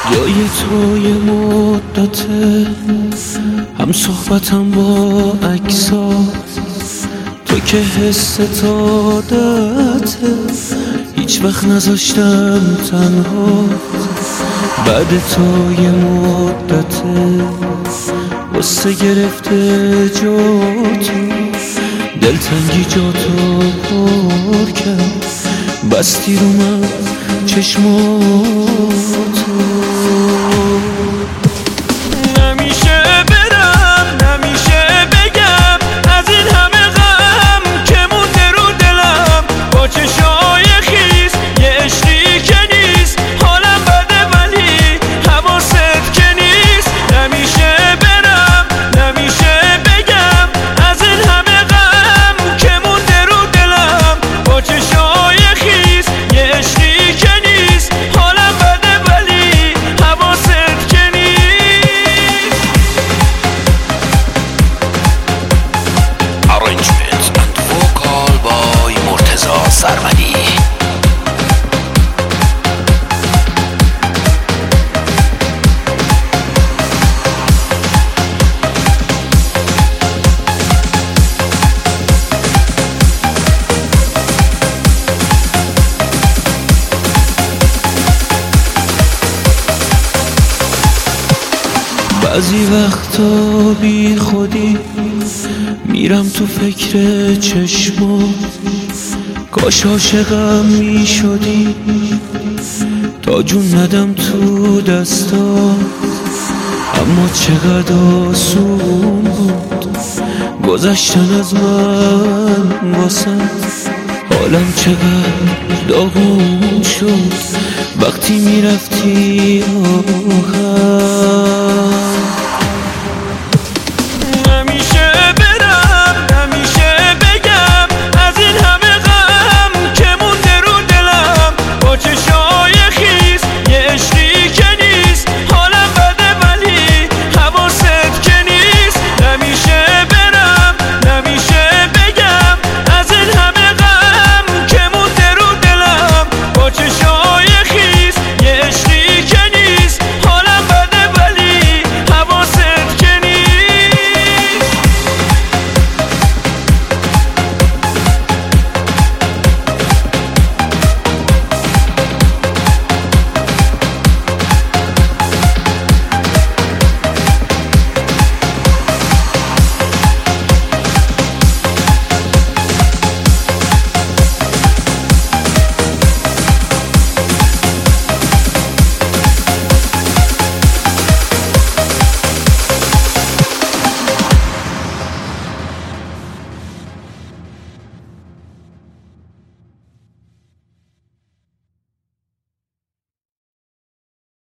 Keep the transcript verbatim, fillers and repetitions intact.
جای تو یه مدته هم صحبتم با عکسات، تو که حس عادته هیچ وقت نذاشتم تنها. بعد تو یه مدته قصه گرفته جاتو، دلتنگی جاتو پر کرد، بستی رو من چشماتو. نمیشه برم نمیشه بگم از این همه غم که مونده رو دلم، با چشای خیس یه عشقی که نیست، حالم بده ولی حواست که نیست. نمیشه برم نمیشه بگم از این همه غم که مونده رو دلم، با چشای خیس یه عشقی که نیست، حالم بده ولی حواست که نیست. Arrangement and vocal by مرتضی سرمدی. بعضی وقتا بی خودی میرم تو فکر چشمات، کاش عاشقم میشدی تا جون ندم تو دستا. اما چقدر آسون بود گذشتن از من واسم، حالم چقدر داغون شد وقتی میرفتی آخر.